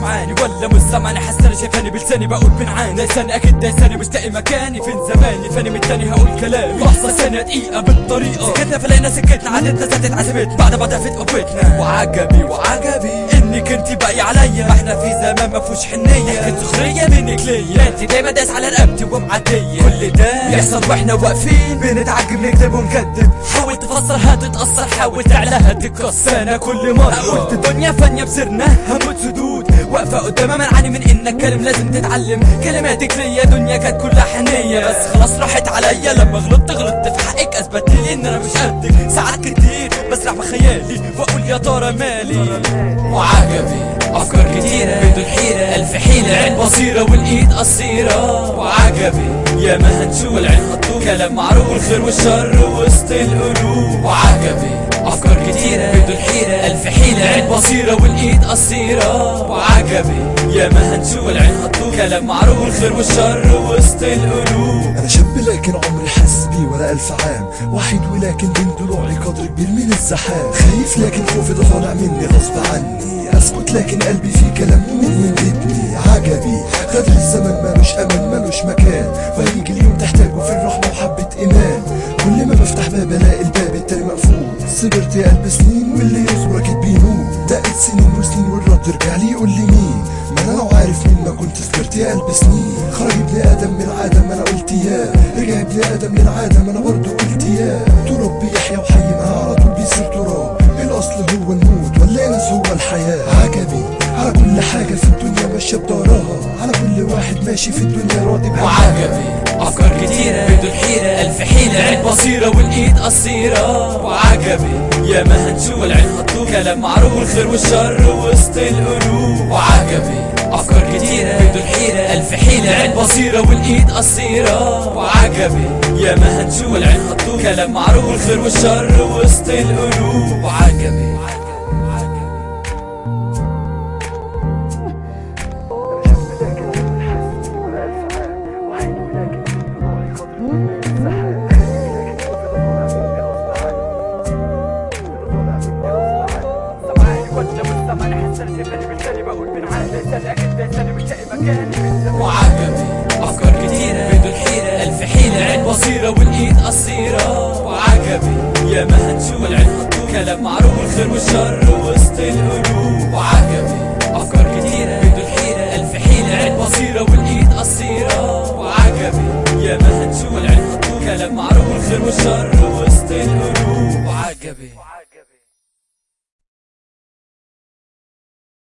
سمعاني ولا مش سامعني؟ حاسس انا شايفاني بلساني بقول بنعاني، دايساني اكيد دايساني مش لاقي مكاني، فين زماني فاني من التاني هقول كلامي، لحظة ثانية دقيقة بالطريقة سكتنا فلقينا سكتنا، عادتنا زادت عزبتنا بعد ما ضعفت قوتنا، وعجبي انك انتي باقي عليا، ما احنا في زمان ما فيهوش حنية، كانت سخرية منك ليا، انتي دايما دايس على رقبتي ومعدية، كل ده بيحصل واحنا واقفين بنتعجب نكذب ونكدب، حاول تفسر هتتأثر حاول تعلاها تتكسر، انا كل مرة قلت الدنيا فانية بسرنا هموت سدود، واقفة قدامها منعني من انك اتكلم، لازم تتعلم كلماتك ليا دنيا كانت كلها حنية، بس خلاص راحت عليا لما غلطت في حقك، اثبت لي ان انا مش قدك، ساعات كتير بسرح بخيالي واقول يا ترى مالي، وعجبي افكار كتيرة بدون حيرة، الف حيلة عين بصيرة والايد قصيرة، وعجبي يا ما هنشوف والعين هتطوف، كلام معروف والخير والشر وسط القلوب، وعجبي افكار كتيرة بدون حيرة، الف حيلة عين بصيرة والايد قصيرة، وعجبي يا ما هنشوف والعين هتطوف، كلام معروف والخير والشر وسط القلوب. انا شاب لكن عمري حاسس بيه ولا 1000 عام، وحيد ولكن بين ضلوعي قدر كبير من الزحام، خايف لكن خوفي ده طالع مني غصب عني، اسكت لكن قلبي فيه كلام ومين يندبني، عجبي غدر الزمن مالوش امل مالوش مكان، وهيجي اليوم تحتاجه في الرحمة وحبة ايمان، كل ما بفتح باب الاقي الباب التاني مقفول، صبرت يا قلب سنين واللي يصبر اكيد بيموت، دقت سنين وسنين والرد رجع لي يقول لي مين، ما انا لو عارف مين ما كنت صبرت يا قلب سنين، خرج ابن ادم من عدم انا قلت ياه، رجع ابن ادم من عدم انا برضه قلت ياه، تراب بيحيا وحي معاه على طول بيصير تراب، الاصل هو الموت ولا انس هو الحياه، عجبي على كل حاجه في الدنيا ماشيه بدارها، على كل واحد ماشي في الدنيا راضي بحاله، وعجبي افكار كتيرة بدون حيرة، الف حيلة عين بصيرة والايد قصيرة، وعجبي يا ما هنشوف والعين هتطوف، كلام معروف والخير والشر وسط القلوب، وعجبي افكار كتيرة بدون حيرة، الف حيلة عين بصيرة والايد قصيرة، وعجبي يا ما هنشوف والعين هتطوف، كلام معروف والخير والشر وسط القلوب، وعجبي وعجبي افكار كتيرة بدون حيرة، الف حيلة عين بصيرة والايد قصيرة، وعجبي يا ما هنشوف والعين هتطوف، كلام معروف والخير والشر وسط القلوب، وعجبي افكار كتيرة بدون حيرة، الف حيلة عين بصيرة والايد قصيرة، وعجبي يا ما هنشوف والعين هتطوف، كلام معروف والخير والشر وسط القلوب، وعجبي